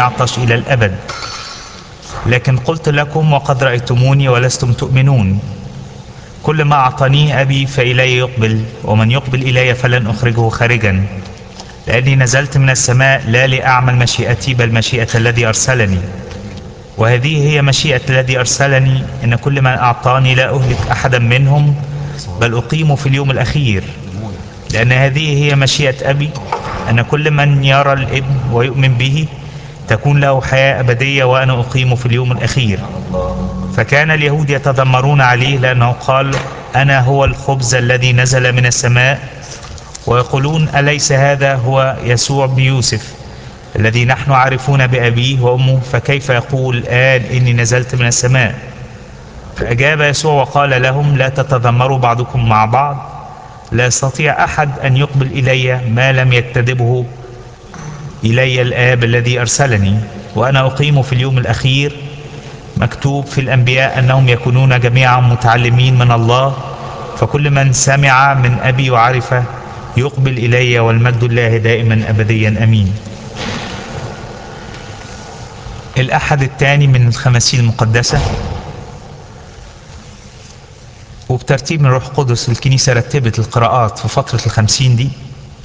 يعطش إلى الأبد. لكن قلت لكم وقد رأيتموني ولستم تؤمنون. كل ما أعطانيه أبي فإلي يقبل، ومن يقبل إلي فلن أخرجه خارجا. لأني نزلت من السماء لا لأعمل مشيئتي بل مشيئة الذي أرسلني. وهذه هي مشيئة الذي أرسلني، إن كل من أعطاني لا أهلك أحدا منهم بل أقيمه في اليوم الأخير. لأن هذه هي مشيئة أبي، أن كل من يرى الابن ويؤمن به تكون له حياة أبدية، وأنا أقيمه في اليوم الأخير. فكان اليهود يتذمرون عليه لأنه قال: أنا هو الخبز الذي نزل من السماء. ويقولون: أليس هذا هو يسوع بن يوسف الذي نحن عارفون بأبيه وأمه؟ فكيف يقول الآن إني نزلت من السماء؟ فأجاب يسوع وقال لهم: لا تتذمروا بعضكم مع بعض. لا يستطيع أحد أن يقبل إلي ما لم يجتذبه إلي الآب الذي أرسلني، وأنا أقيمه في اليوم الأخير. مكتوب في الأنبياء أنهم يكونون جميعا متعلمين من الله. فكل من سمع من أبي وعرفه يقبل إلي، والمجد الله دائما أبديا أمين. الأحد الثاني من الخماسين المقدسة، وبترتيب من روح قدس الكنيسة رتبت القراءات في فترة الخمسين دي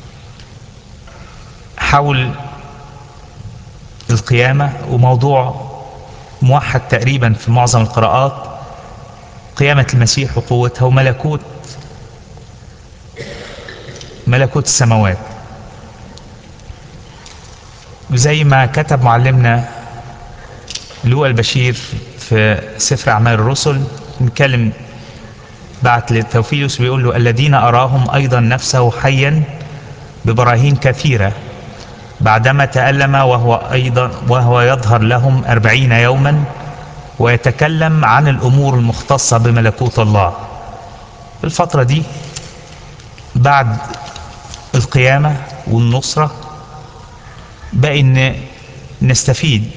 حول القيامة، وموضوع موحد تقريبا في معظم القراءات: قيامة المسيح وقوتها وملكوت السماوات. زي ما كتب معلمنا لوقا البشير في سفر أعمال الرسل، نتكلم بعت لتوفيلوس بيقول له: الذين أراهم أيضا نفسه حيا ببراهين كثيرة بعدما تألم، وهو يظهر لهم 40 يوما ويتكلم عن الأمور المختصة بملكوت الله. الفترة دي بعد القيامة والنصرة بقى إن نستفيد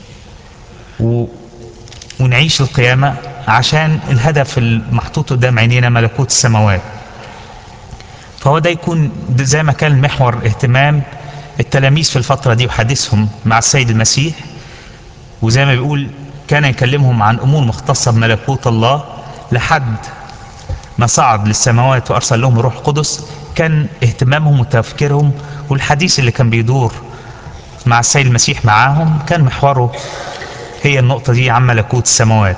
ونعيش القيامة عشان الهدف المحطوط قدام عينينا ملكوت السماوات. فهو ده يكون زي ما كان محور اهتمام التلاميذ في الفترة دي وحديثهم مع السيد المسيح. وزي ما بيقول كان يكلمهم عن أمور مختصة بملكوت الله لحد ما صعد للسماوات وأرسل لهم الروح القدس. كان اهتمامهم وتفكيرهم والحديث اللي كان بيدور مع السيد المسيح معاهم كان محوره هي النقطة دي عن ملكوت السماوات.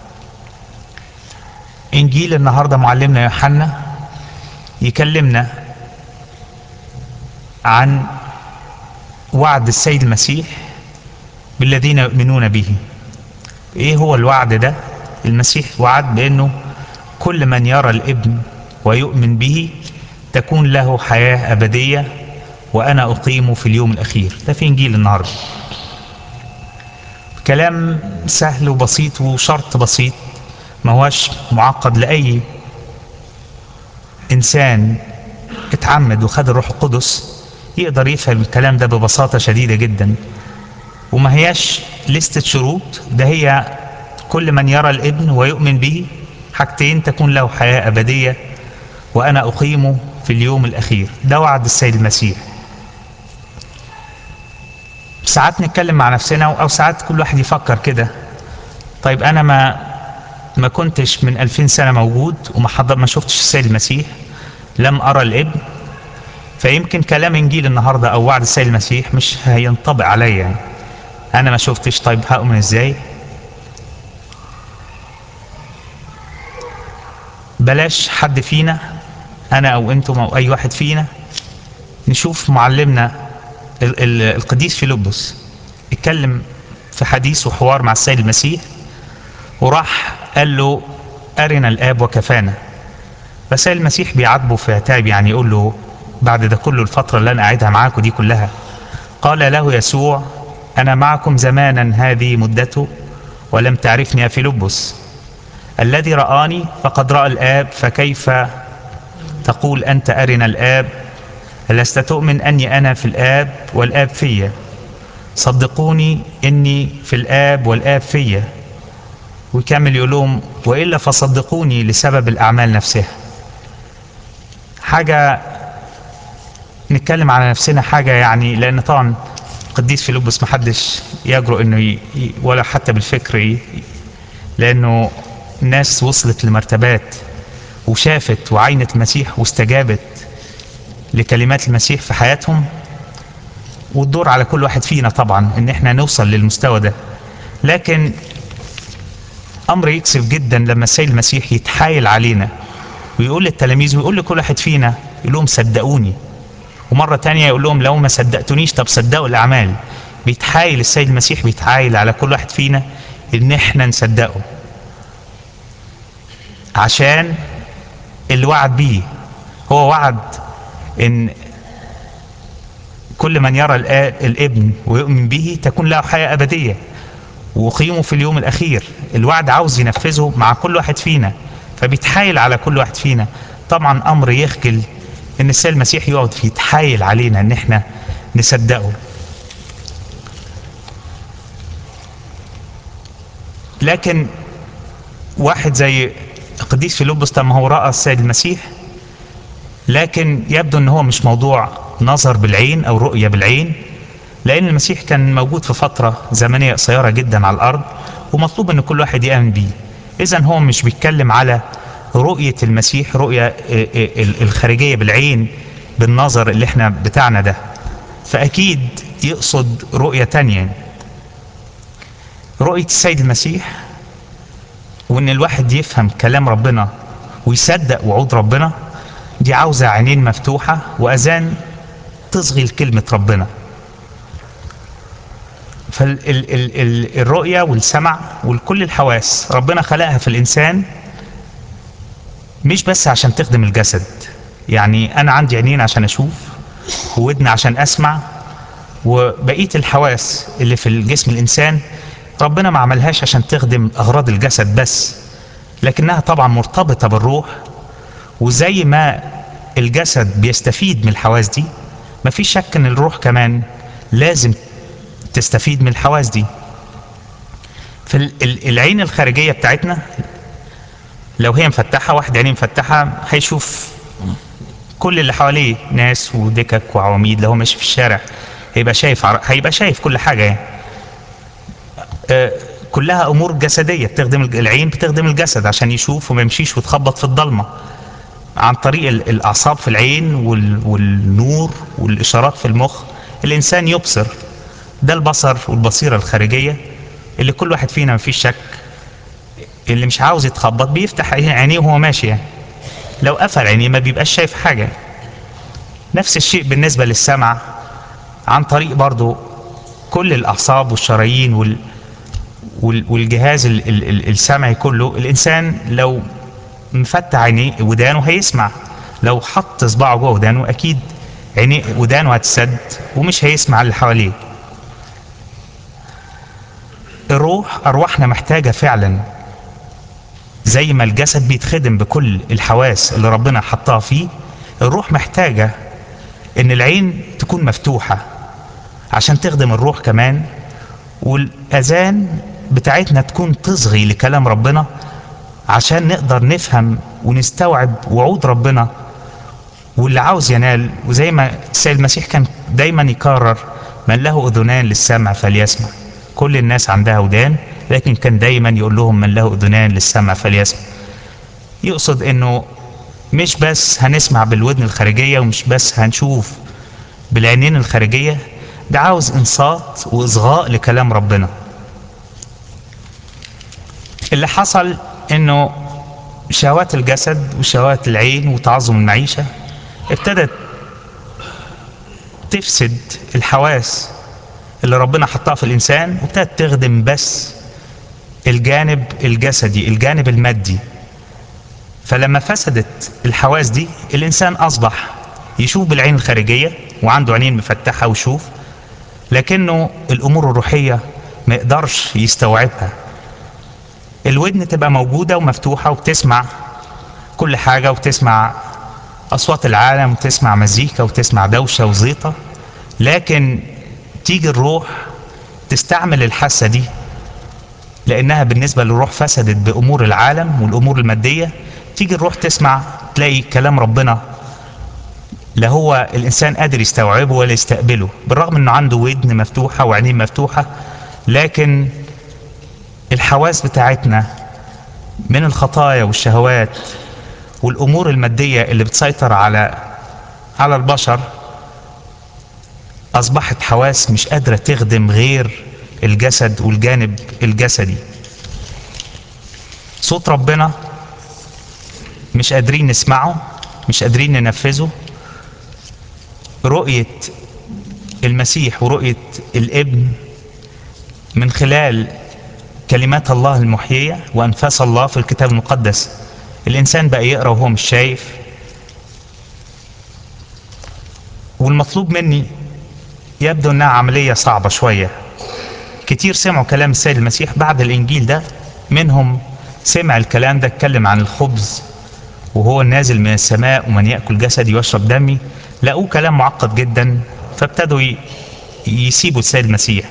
إنجيل النهاردة معلمنا يوحنا يكلمنا عن وعد السيد المسيح بالذين يؤمنون به. ايه هو الوعد ده؟ المسيح وعد بأنه كل من يرى الابن ويؤمن به تكون له حياة أبدية، وأنا أقيمه في اليوم الأخير. ده في إنجيل النهاردة. كلام سهل وبسيط وشرط بسيط، ما هوش معقد لأي إنسان اتعمد وخد الروح القدس يقدر يفهم الكلام ده ببساطة شديدة جدا. وما هياش لستة شروط، ده هي كل من يرى الابن ويؤمن به حاجتين: تكون له حياة أبدية، وأنا أقيمه في اليوم الأخير. ده وعد السيد المسيح. ساعات نتكلم مع نفسنا، أو ساعات كل واحد يفكر كده: طيب أنا ما كنتش من 2000 سنة موجود ما شفتش السيد المسيح، لم أرى الابن، فيمكن كلام إنجيل النهاردة أو وعد السيد المسيح مش هينطبق عليا. يعني أنا ما شفتش، طيب هؤمن إزاي؟ بلاش حد فينا، أنا أو أنتم أو أي واحد فينا، نشوف معلمنا القديس فيلبس اتكلم في حديث وحوار مع السيد المسيح، وراح قال له: أرنا الآب وكفانا. فالسيد المسيح بيعاتبه في عتاب، يعني يقول له: بعد ده كله الفترة اللي أنا قاعدها معاكم دي كلها. قال له يسوع: أنا معكم زمانا هذه مدته ولم تعرفني يا فيلبس. الذي رآني فقد رأى الآب، فكيف تقول أنت أرنا الآب؟ ألست تؤمن أني أنا في الآب والآب فيا؟ صدقوني إني في الآب والآب فيا. ويكمل يقول لهم: وإلا فصدقوني لسبب الأعمال نفسها. حاجة نتكلم على نفسنا، حاجة يعني، لأن طبعا قديس فيلبس محدش يجرؤ انه ولا حتى بالفكر لانه ناس وصلت لمرتبات وشافت وعينت المسيح واستجابت لكلمات المسيح في حياتهم، والدور على كل واحد فينا طبعا ان احنا نوصل للمستوى ده. لكن امر يكسف جدا لما السيد المسيح يتحايل علينا ويقول للتلاميذ ويقول لكل واحد فينا، يقول لهم صدقوني، ومرة تانية يقول لهم لو ما صدقتونيش طب صدقوا الأعمال. بيتحايل السيد المسيح، بيتحايل على كل واحد فينا إن إحنا نصدقه، عشان اللي وعد بيه. هو وعد إن كل من يرى الابن ويؤمن به تكون له حياة أبدية وقيمه في اليوم الأخير. الوعد عاوز ينفذه مع كل واحد فينا، فبيتحايل على كل واحد فينا. طبعا أمر يخجل إن السيد المسيح يقعد يتحايل علينا إن إحنا نصدقه. لكن واحد زي قديس فيلبس، طب ما هو رأى السيد المسيح، لكن يبدو ان هو مش موضوع نظر بالعين او رؤية بالعين، لان المسيح كان موجود في فترة زمنية قصيرة جدا على الارض، ومطلوب ان كل واحد يؤمن بيه. اذا هو مش بيتكلم على رؤية المسيح، رؤية الخارجية بالعين بالنظر اللي احنا بتاعنا ده، فاكيد يقصد رؤية تانية، رؤية السيد المسيح، وان الواحد يفهم كلام ربنا ويصدق وعود ربنا. دي عاوزة عينين مفتوحة وأذان تصغي لكلمة ربنا. فالرؤية والسمع وكل الحواس ربنا خلقها في الإنسان مش بس عشان تخدم الجسد. يعني أنا عندي عينين عشان أشوف، وودن عشان أسمع، وبقية الحواس اللي في الجسم الإنسان ربنا ما عملهاش عشان تخدم أغراض الجسد بس، لكنها طبعا مرتبطة بالروح. وزي ما الجسد بيستفيد من الحواس دي، مفيش شك ان الروح كمان لازم تستفيد من الحواس دي. فالعين الخارجية بتاعتنا لو هي مفتحة، واحد عينيه مفتحة هيشوف كل اللي حواليه، ناس ودكك وعواميد. لو هو ماشي في الشارع هيبقى شايف كل حاجة يعني. كلها امور جسدية بتخدم العين، بتخدم الجسد عشان يشوف وما يمشيش وتخبط في الضلمة. عن طريق الأعصاب في العين والنور والإشارات في المخ الإنسان يبصر. ده البصر والبصيرة الخارجية اللي كل واحد فينا مفيش شك اللي مش عاوز يتخبط بيفتح عينيه وهو ماشي يعني. لو قفل عينيه ما بيبقاش شايف حاجة. نفس الشيء بالنسبة للسمع، عن طريق برضو كل الأعصاب والشرايين والجهاز السمعي كله. الإنسان لو مفتح عينيه ودانه هيسمع، لو حط صباعه جوه ودانه اكيد عينيه ودانه هتسد ومش هيسمع اللي حواليه. ارواحنا محتاجه فعلا زي ما الجسد بيتخدم بكل الحواس اللي ربنا حطها فيه، الروح محتاجه ان العين تكون مفتوحه عشان تخدم الروح كمان، والاذان بتاعتنا تكون تصغي لكلام ربنا عشان نقدر نفهم ونستوعب وعود ربنا واللي عاوز ينال. وزي ما السيد المسيح كان دايما يكرر، من له اذنان للسمع فليسمع. كل الناس عندها ودان، لكن كان دايما يقول لهم من له اذنان للسمع فليسمع. يقصد انه مش بس هنسمع بالودن الخارجية ومش بس هنشوف بالعينين الخارجية، ده عاوز انصات واصغاء لكلام ربنا. اللي حصل انه شهوات الجسد وشهوات العين وتعظم المعيشة ابتدت تفسد الحواس اللي ربنا حطها في الإنسان، وابتدت تخدم بس الجانب الجسدي، الجانب المادي. فلما فسدت الحواس دي الإنسان أصبح يشوف بالعين الخارجية وعنده عينين مفتحة ويشوف، لكنه الأمور الروحية ما يقدرش يستوعبها. الودن تبقى موجودة ومفتوحة وبتسمع كل حاجة، وتسمع أصوات العالم وتسمع مزيكا وتسمع دوشة وزيطة، لكن تيجي الروح تستعمل الحاسة دي لأنها بالنسبة للروح فسدت بأمور العالم والأمور المادية. تيجي الروح تسمع تلاقي كلام ربنا لا هو الإنسان قادر يستوعبه ولا يستقبله، بالرغم أنه عنده ودن مفتوحة وعينين مفتوحة، لكن الحواس بتاعتنا من الخطايا والشهوات والأمور المادية اللي بتسيطر على البشر أصبحت حواس مش قادرة تخدم غير الجسد والجانب الجسدي. صوت ربنا مش قادرين نسمعه، مش قادرين ننفذه. رؤية المسيح ورؤية الابن من خلال كلمات الله المحيية وأنفاس الله في الكتاب المقدس، الإنسان بقى يقرأ وهو مش شايف. والمطلوب مني يبدو أنها عملية صعبة شوية. كتير سمعوا كلام السيد المسيح بعد الإنجيل ده، منهم سمع الكلام ده اتكلم عن الخبز وهو نازل من السماء ومن يأكل جسدي ويشرب دمي، لقوه كلام معقد جدا فابتدوا يسيبوا السيد المسيح.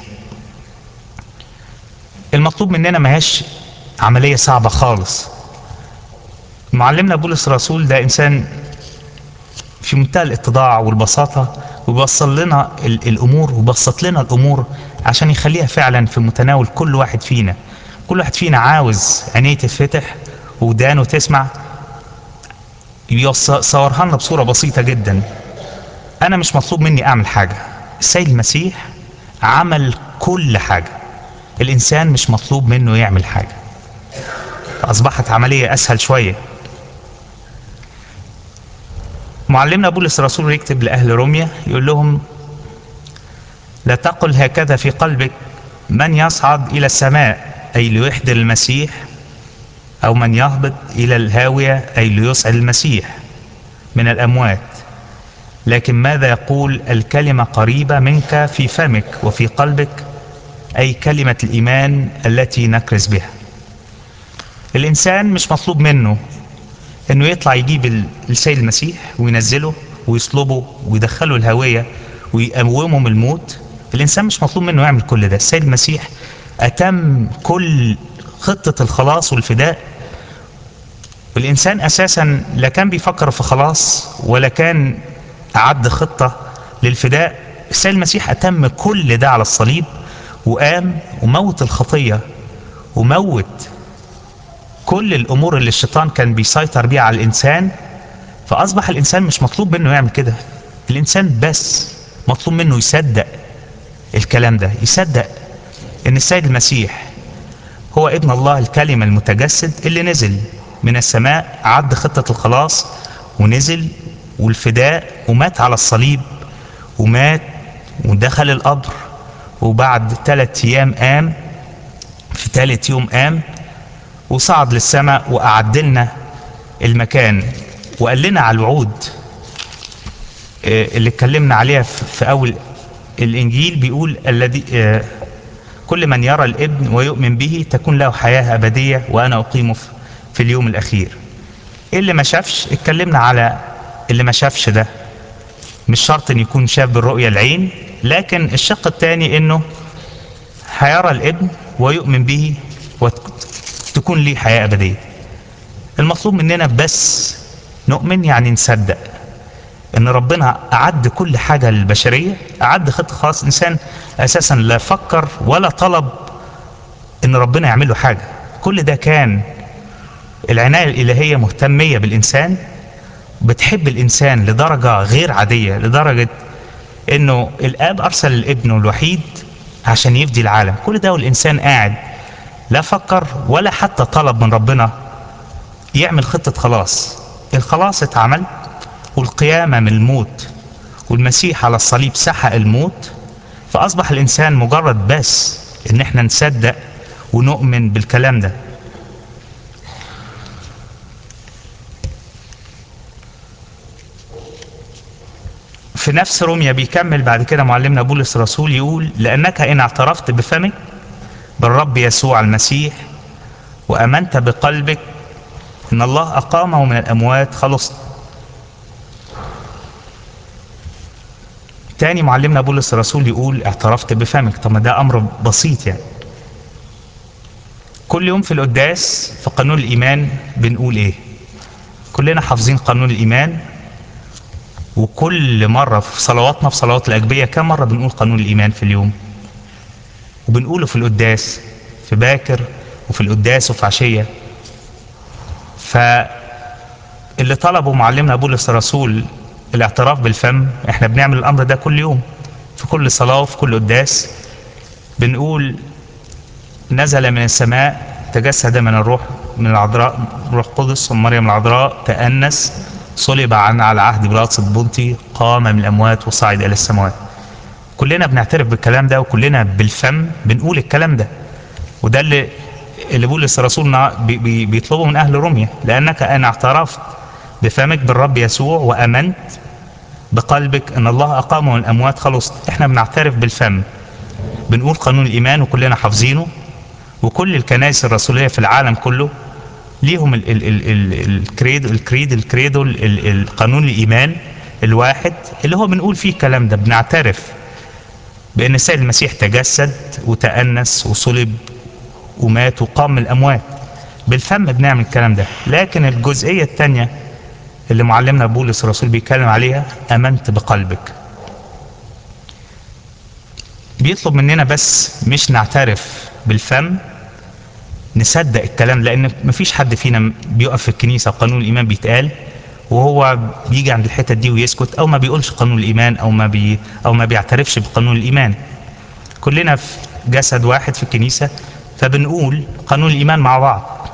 المطلوب مننا ماهيش عملية صعبة خالص. معلمنا بولس الرسول ده إنسان في منتهى الاتضاع والبساطة، وبيوصل لنا الأمور وبسط لنا الأمور عشان يخليها فعلا في متناول كل واحد فينا. كل واحد فينا عاوز عينيه تتفتح ودانه تسمع، يصورها لنا بصورة بسيطة جدا. أنا مش مطلوب مني أعمل حاجة، السيد المسيح عمل كل حاجة. الإنسان مش مطلوب منه يعمل حاجة، أصبحت عملية أسهل شوية. معلمنا بولس الرسول يكتب لأهل روميا يقول لهم: لا تقل هكذا في قلبك من يصعد إلى السماء أي ليحضر المسيح، أو من يهبط إلى الهاوية أي ليصعد المسيح من الأموات، لكن ماذا يقول الكلمة قريبة منك في فمك وفي قلبك، أي كلمة الإيمان التي نكرز بها. الإنسان مش مطلوب منه إنه يطلع يجيب السيد المسيح وينزله ويصلبه ويدخله الهاوية ويقومه من الموت. الإنسان مش مطلوب منه يعمل كل ده. السيد المسيح أتم كل خطة الخلاص والفداء. والإنسان أساسا لا كان بيفكر في خلاص ولا كان أعد خطة للفداء. السيد المسيح أتم كل ده على الصليب وقام وموت الخطية وموت كل الأمور اللي الشيطان كان بيسيطر بيها على الإنسان. فأصبح الإنسان مش مطلوب منه يعمل كده. الإنسان بس مطلوب منه يصدق الكلام ده، يصدق إن السيد المسيح هو ابن الله الكلمة المتجسد اللي نزل من السماء، عد خطة الخلاص ونزل والفداء ومات على الصليب ومات ودخل القبر، وبعد 3 أيام قام، في 3 يوم قام وصعد للسماء وأعد لنا المكان وقال لنا على الوعود اللي اتكلمنا عليها في أول الإنجيل. بيقول: الذي كل من يرى الابن ويؤمن به تكون له حياة أبدية وأنا أقيمه في اليوم الأخير. اللي ما شافش، اتكلمنا على اللي ما شافش ده مش شرط ان يكون شاف بالرؤية العين، لكن الشق الثاني انه هيرى الابن ويؤمن به وتكون ليه حياة أبدية. المطلوب مننا بس نؤمن، يعني نصدق ان ربنا اعد كل حاجة للبشرية، اعد خطة خاص. الانسان اساسا لا فكر ولا طلب ان ربنا يعمل له حاجة. كل ده كان العناية الالهية مهتمية بالانسان، بتحب الانسان لدرجة غير عادية، لدرجة انه الاب ارسل الابن الوحيد عشان يفدي العالم. كل ده والانسان قاعد لا فكر ولا حتى طلب من ربنا يعمل خطة خلاص. الخلاص اتعمل، والقيامة من الموت والمسيح على الصليب سحق الموت. فأصبح الإنسان مجرد بس إن احنا نصدق ونؤمن بالكلام ده. في نفس روميا بيكمل بعد كده معلمنا بولس الرسول يقول: لأنك إن اعترفت بفمك بالرب يسوع المسيح وأمنت بقلبك إن الله أقامه من الأموات خلصت. تاني معلمنا بولس الرسول يقول: اعترفت بفمك. طب ما ده أمر بسيط يعني. كل يوم في القداس في قانون الإيمان بنقول إيه؟ كلنا حافظين قانون الإيمان. وكل مرة في صلواتنا، في صلوات الأجبية، كم مرة بنقول قانون الإيمان في اليوم؟ وبنقوله في القداس، في باكر وفي القداس وفي عشية. فاللي طلبه معلمنا بولس الرسول الاعتراف بالفم، احنا بنعمل الأمر ده كل يوم في كل صلاة وفي كل قداس. بنقول نزل من السماء، تجسد من الروح، من العذراء، روح قدس ومريم العذراء، تأنس، صلب عنا على عهد بيلاطس البنطي، قام من الأموات وصعد إلى السماوات. كلنا بنعترف بالكلام ده، وكلنا بالفم بنقول الكلام ده. وده اللي بولس رسولنا بيطلبه من أهل روميا: لأنك أن اعترفت بفمك بالرب يسوع وأمنت بقلبك أن الله أقامه من الأموات خلصت. احنا بنعترف بالفم، بنقول قانون الإيمان وكلنا حافظينه. وكل الكنائس الرسولية في العالم كله ليهم الكريدو، القانون الإيمان الواحد اللي هو بنقول فيه الكلام ده. بنعترف بأن السيد المسيح تجسد وتأنس وصلب ومات وقام من الأموات. بالفم بنعمل الكلام ده. لكن الجزئية الثانية اللي معلمنا بولس الرسول بيتكلم عليها: أمنت بقلبك. بيطلب مننا بس مش نعترف بالفم، نصدق الكلام. لان مفيش حد فينا بيقف في الكنيسه وقانون الايمان بيتقال وهو بيجي عند الحته دي ويسكت، او ما بيقولش قانون الايمان، او ما بيعترفش بقانون الايمان. كلنا في جسد واحد في الكنيسه، فبنقول قانون الايمان مع بعض.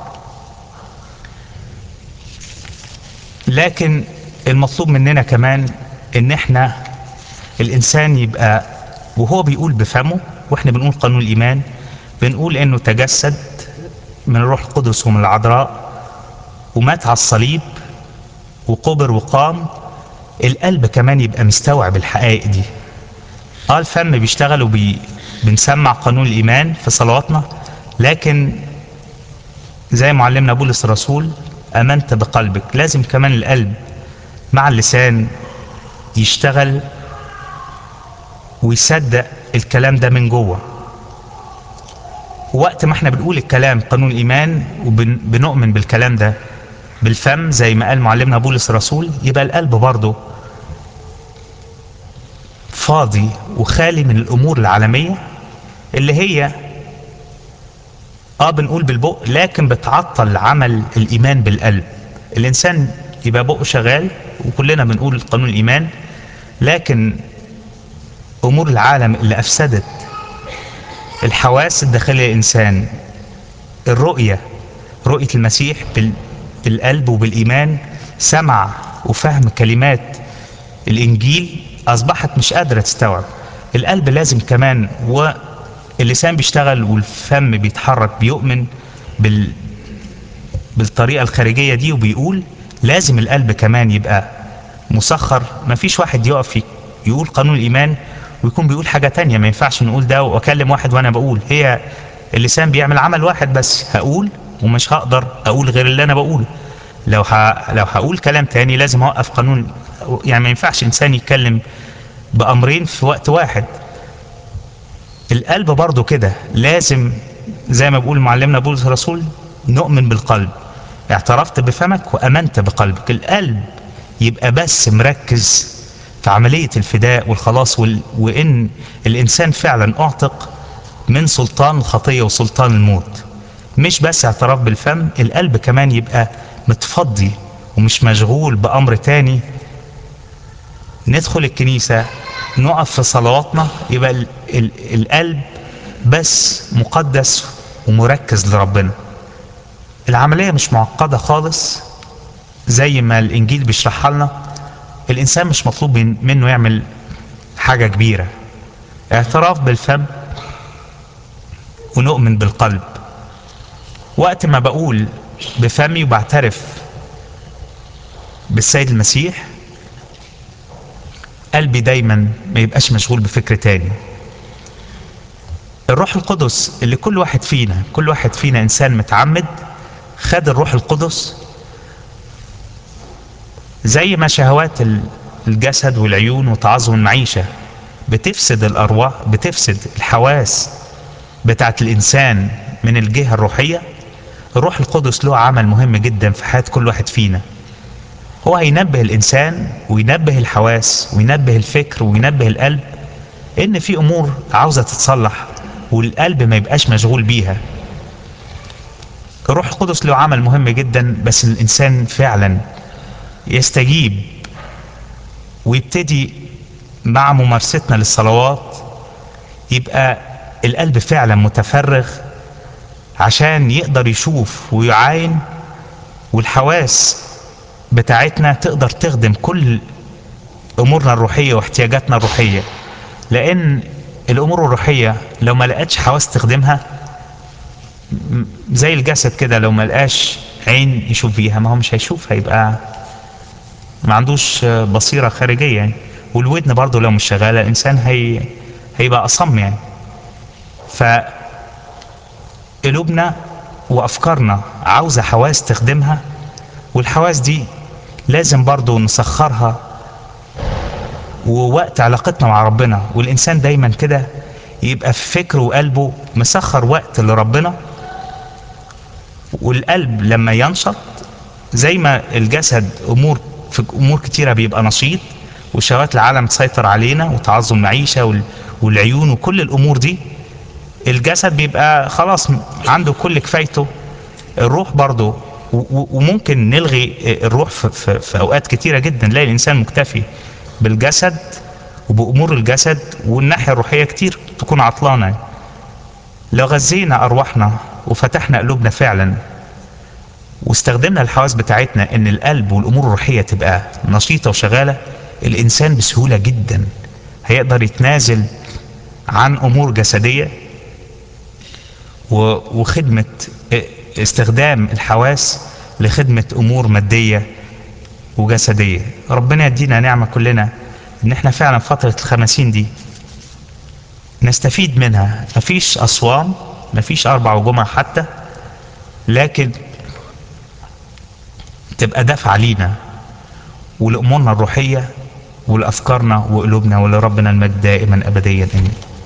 لكن المطلوب مننا كمان ان احنا الانسان يبقى وهو بيقول بفمه واحنا بنقول قانون الايمان، بنقول انه تجسد من الروح القدس ومن العذراء ومات على الصليب وقبر وقام. القلب كمان يبقى مستوعب الحقائق دي. الفم بيشتغل بنسمع قانون الايمان في صلواتنا، لكن زي معلمنا بولس الرسول: امنت بقلبك. لازم كمان القلب مع اللسان يشتغل ويصدق الكلام ده من جوه. وقت ما احنا بنقول الكلام قانون الايمان وبنؤمن بالكلام ده بالفم زي ما قال معلمنا بولس الرسول، يبقى القلب برضه فاضي وخالي من الامور العالميه اللي هي بنقول بالبق لكن بتعطل عمل الايمان بالقلب. الانسان يبقى بقه شغال وكلنا بنقول قانون الايمان، لكن امور العالم اللي افسدت الحواس الداخليه للانسان، رؤيه المسيح بالقلب وبالايمان، سمع وفهم كلمات الانجيل، اصبحت مش قادره تستوعب. القلب لازم كمان، واللسان بيشتغل والفم بيتحرك بيؤمن بالطريقه الخارجيه دي وبيقول. لازم القلب كمان يبقى مسخر. مفيش واحد يقف يقول قانون الايمان ويكون بيقول حاجه تانية. ما ينفعش نقول ده واكلم واحد وانا بقول. هي اللسان بيعمل عمل واحد بس، هقول ومش هقدر اقول غير اللي انا بقوله. لو هقول كلام تاني لازم اوقف قانون. يعني ما ينفعش انسان يتكلم بامرين في وقت واحد. القلب برضو كده لازم زي ما بيقول معلمنا بولس الرسول: نؤمن بالقلب، اعترفت بفمك وامنت بقلبك. القلب يبقى بس مركز في عملية الفداء والخلاص وان الانسان فعلا اعتق من سلطان الخطية وسلطان الموت. مش بس اعتراف بالفم، القلب كمان يبقى متفضي ومش مشغول بامر تاني. ندخل الكنيسة نقف في صلواتنا يبقى القلب بس مقدس ومركز لربنا. العملية مش معقدة خالص زي ما الانجيل بيشرحها لنا. الانسان مش مطلوب منه يعمل حاجة كبيرة. اعتراف بالفم ونؤمن بالقلب. وقت ما بقول بفمي وبعترف بالسيد المسيح، قلبي دايما ما يبقاش مشغول بفكر تاني. الروح القدس اللي كل واحد فينا انسان متعمد خد الروح القدس. زي ما شهوات الجسد والعيون وتعظم المعيشة بتفسد الارواح، بتفسد الحواس بتاعت الانسان من الجهة الروحية، الروح القدس له عمل مهم جدا في حياة كل واحد فينا. هو هينبه الإنسان وينبه الحواس وينبه الفكر وينبه القلب إن في أمور عاوزة تتصلح، والقلب ما يبقاش مشغول بيها. الروح القدس له عمل مهم جدا، بس الإنسان فعلا يستجيب ويبتدي مع ممارستنا للصلوات، يبقى القلب فعلا متفرغ عشان يقدر يشوف ويعاين، والحواس بتاعتنا تقدر تخدم كل امورنا الروحيه واحتياجاتنا الروحيه. لان الامور الروحيه لو ما لقتش حواس تخدمها، زي الجسد كده لو ما لقاش عين يشوف بيها، ما هو مش هيشوف، هيبقى ما عندوش بصيره خارجيه يعني. والودن برضو لو مش شغاله الانسان هيبقى اصم يعني. فقلوبنا وافكارنا عاوزه حواس تخدمها، والحواس دي لازم برضو نسخرها. ووقت علاقتنا مع ربنا، والإنسان دايما كده يبقى في فكره وقلبه مسخر وقت لربنا. والقلب لما ينشط، زي ما الجسد في أمور كتيرة بيبقى نشيط، وشهوات العالم تسيطر علينا وتعظم المعيشة والعيون وكل الأمور دي، الجسد بيبقى خلاص عنده كل كفايته. الروح برضه وممكن نلغي الروح في اوقات كتيره جدا، نلاقي الانسان مكتفي بالجسد وبامور الجسد، والناحيه الروحيه كتير تكون عطلانه. لو غذينا ارواحنا وفتحنا قلوبنا فعلا واستخدمنا الحواس بتاعتنا ان القلب والامور الروحيه تبقى نشيطه وشغاله، الانسان بسهوله جدا هيقدر يتنازل عن امور جسديه وخدمه، استخدام الحواس لخدمة أمور مادية وجسدية. ربنا يدينا نعمة كلنا إن احنا فعلا فترة الخمسين دي نستفيد منها. مفيش أصوام، مفيش أربع وجمعة حتى، لكن تبقى دفع لينا ولأمورنا الروحية ولأفكارنا وقلوبنا، ولربنا المجد دائما أبديا. آمين.